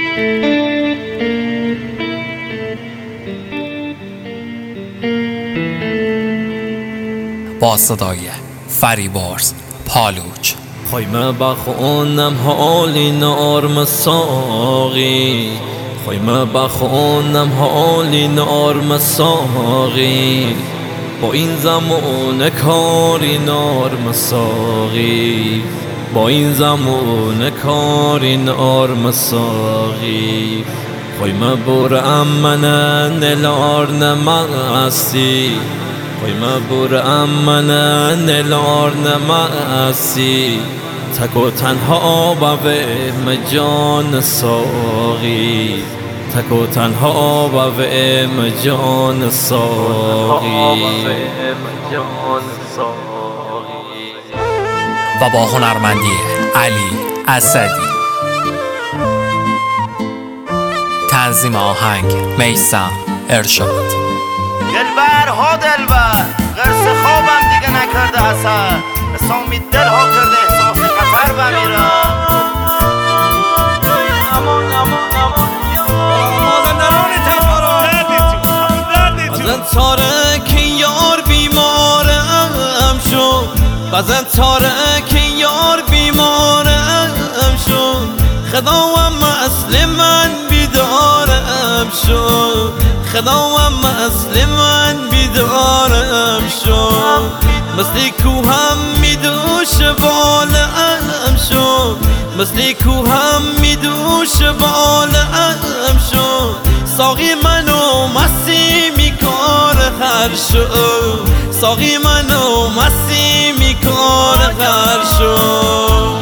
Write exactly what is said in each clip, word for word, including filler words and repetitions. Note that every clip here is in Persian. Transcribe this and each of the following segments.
با صدای فریبرز پالوچ. خوایم بخونم حالی نارم ساقی، خوایم بخونم حالی نارم ساقی، با این زمان کاری نارم ساقی، با این زمان کاری نارم ساقی. خوایم برم من نلار نمستی، خوایم برم من نلار نمستی، تک و تنها با وهم جان ساقی، تک و تنها با وهم جان ساقی. و با هنرمندی علی اسدی. تنظیم آهنگ میثم ارشاد. دلبر ها دلبر، قرص خوابم دیگه نکرده اثر، اسامی دل ها کرده احساس خطر بمیرم. بزن تاره که یار بیمارم شد، بزن تاره که یار بیمارم شد، خداوم اصل من بیدارم شد، خداوم اصل من بیدارم شد. مثل کوهم میدوش بالم شد، مثل کوهم میدوش بالم شد، ساقی منو مستی میکار هر شد، ساقی منو مستی میکار هر شد.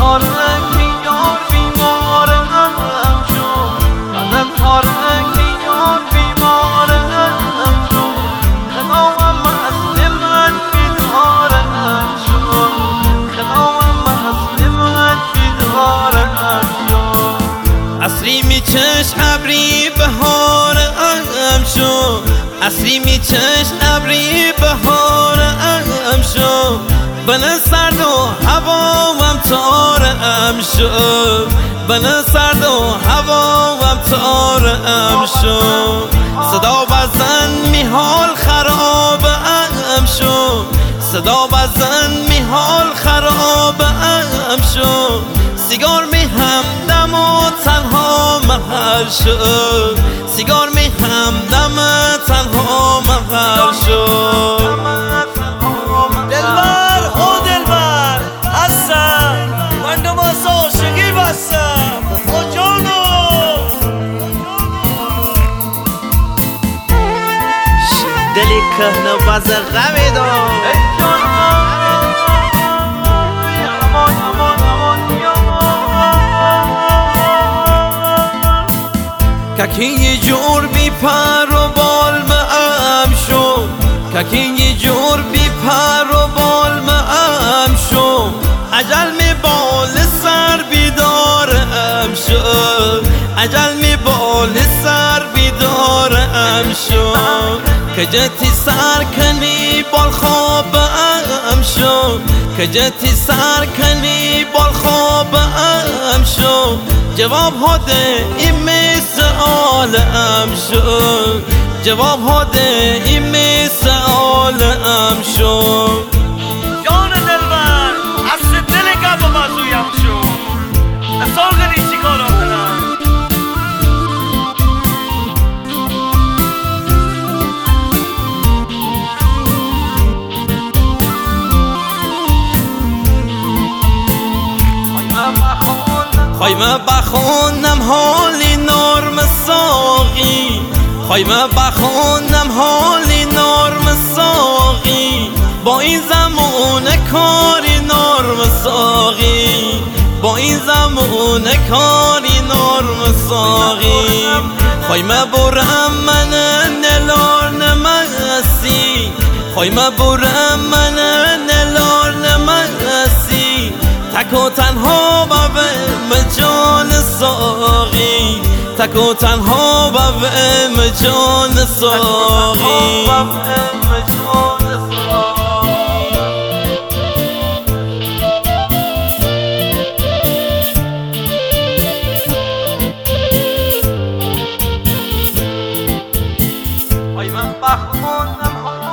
عصری میچش ابری بهارم شد، عصری میچش ابری بهارم شد، بن سرد و هوام تارم شد، بن سرد و هوام تارم شد. صدا بزن میحال خرابم شد، صدا بزن میحال خرابم شد، سیگار میهم دم و تنها مهر شد، سیگار میهم دم تنها مهر شد. دلبر ها دلبر هستم، من نماز عاشقی بستم با جانو. دلی کهنه باز غمی دار ککی یه جور بی پر و بال مهم شد، ککی یه جور بی پر و بال مهم شد، عجل می بال سر بیدارم شد، عجل می بال سر بیدارم شد. کجتی سر کنی بال خوابم شد، کجتی سر کنی بال خوابم شد، جواب هده این مثل عالم شد، جواب هده این مثل عالم شد. جان دلبر اصل دل گب و بازویم شد، اصاغنی چی کارا کنم. خوایم بخونم حالی نارم ساقی، خوایم بخونم حالی نارم ساقی، با این زمان کاری نارم ساقی، با این زمان کاری نارم ساقی. خوایم برم من نلار نمستی، خوایم برم من نلار نمستی، تک و تنها با وهم جان ساقی، تک و تنها با وهم جان ساقی. بخونم